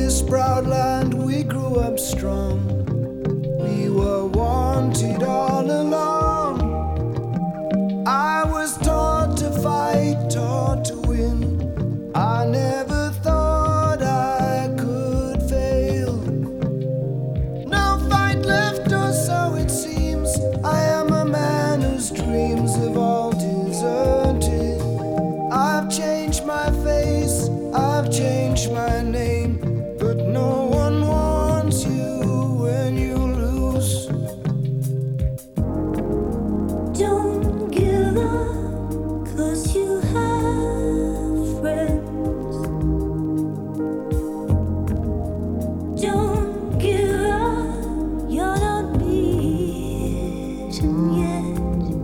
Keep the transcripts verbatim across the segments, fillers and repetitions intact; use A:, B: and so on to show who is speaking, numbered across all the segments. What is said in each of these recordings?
A: this proud land we grew up strong. We were wanted all along. I was taught to fight, taught to win. I never thought I could fail. No fight left, or so it seems. I am a man whose dreams have all deserted. I've changed my face, I've changed my name, but no one wants you when you lose.
B: Don't give up, 'cause you have friends. Don't give up, you're not beaten yet.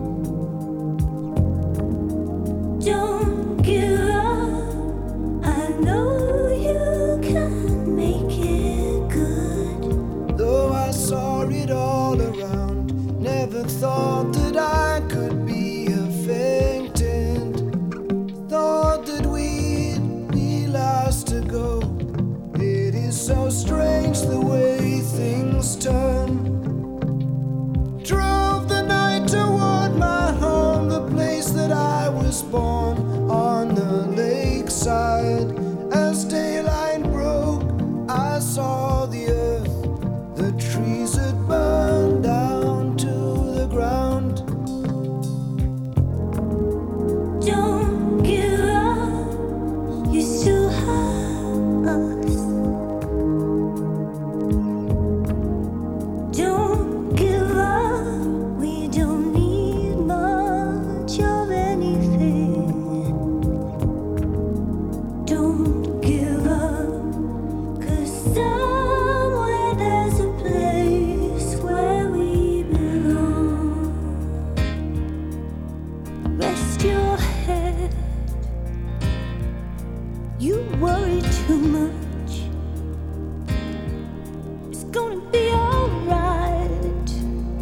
B: Don't give up, I know you can make it good.
A: Though I saw it all around, never thought that I could be affected. Thought that we'd be last to go. It is so strange the way things turn. Drove the night toward my home, the place that I was born, on the lakeside. As daylight broke, I saw the earth, the trees had burned down to the ground.
B: Don't give up, you still have us. Don't give up, we don't need much of anything. Don't give up, 'cause somewhere there's a place where we belong. Rest your head, you worry too much. It's gonna be alright.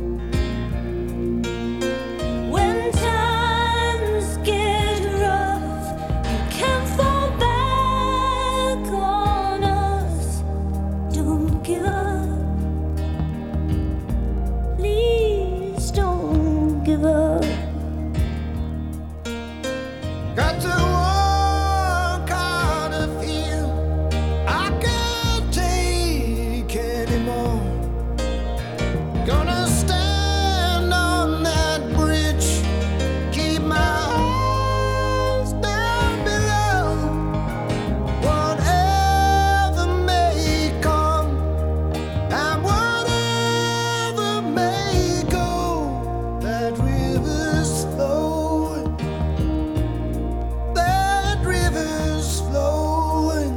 B: When times get rough, you can't fall back on us. Don't give up, please don't give up.
A: Got to walk out of here, I can't take anymore. Gonna stand on that bridge, keep my eyes down below. Whatever may come, and whatever may go, that river's flowing, that river's flowing.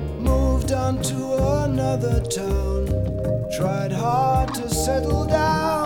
A: Moved on to another town, tried hard to settle down.